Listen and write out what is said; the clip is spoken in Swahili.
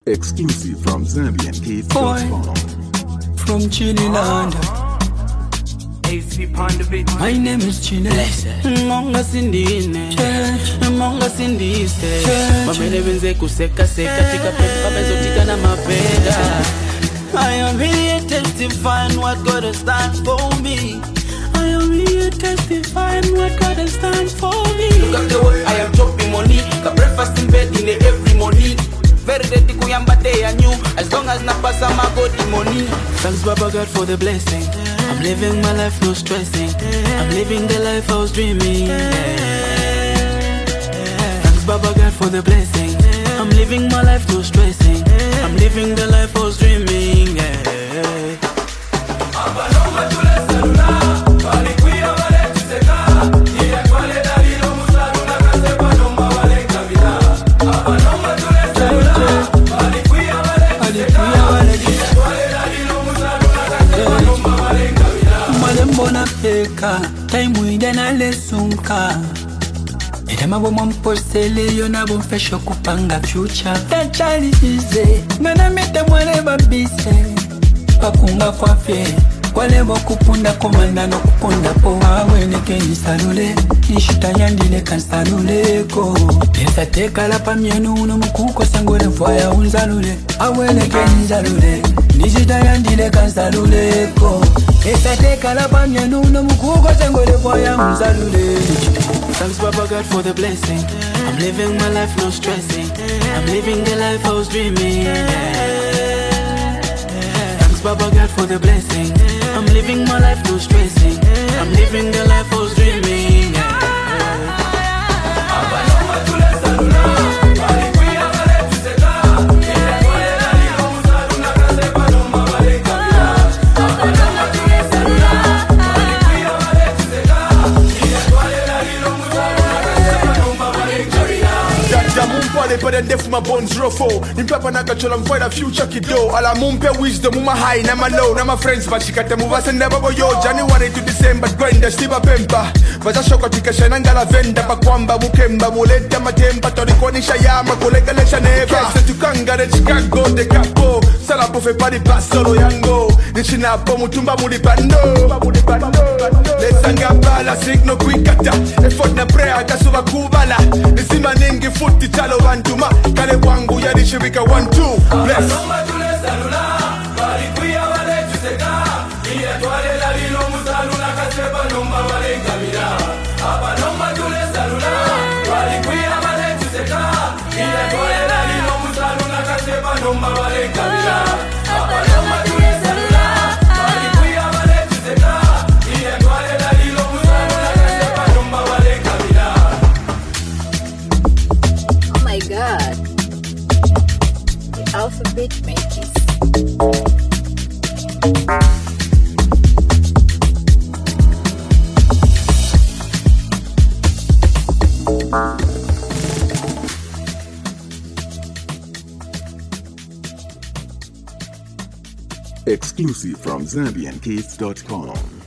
Exclusive from ZambianKids.com. From Chililand. My name is Chile. Monga sindine. Monga sindiste. Mamele benze kuseka seka tika pepa benzo tika na mapeda. I am here testifying what God has done for me. I am here testifying what God has done for me. Look at the way I am chopping money. Got breakfast in bed in the every morning. Very ready kuyamba day and you. As long as napasa my God the money. Thanks Baba God for the blessing. I'm living my life no stressing. I'm living the life I was dreaming. Thanks Baba God for the blessing. I'm living my life no stressing. I'm living the life I was dreaming. Time we then I lesunka. Edema bo mposele yo na bo mfesho kupanga future. That child is easy. Nana mete mwale babise. Pakunga kwa fe. Kwale bo kupunda komanda no kupunda po. Awe neke nisalule. Nishita yandile kansalule ko. Pesa teka la pamienu uno mkuko sangole mfaya unzalule. Awe neke nizalule. Nishita yandile kansalule ko. Thanks Baba God for the blessing. I'm living my life no stressing. I'm living the life I was dreaming. Thanks Baba God for the blessing. I'm living my life no stressing. I'm living the life I was dreaming. But then deaf my bones ruffle. In papa na kachola mfwa future kido. Ala mumpe wisdom muma high na low. Na my friends bachikata muva senda babo yo. January to December grinder stiba pempa. Vaza shoka tika shananga la venda pa kwamba mukemba muleta matempa torikonisha yama kolega lesha neva. Kese tukanga de Chicago de capo. Sala pofe pari pasolo yango. Nishina po mutumba mulipando. Lesanga bala signo kwikata. Effort na prayer kasuba kubala. Nisima ningi futi talo wantu. Kale wangu yadishirika 1-2 bless. Oh my God, the alphabet makers. Exclusive from ZambianKids.com.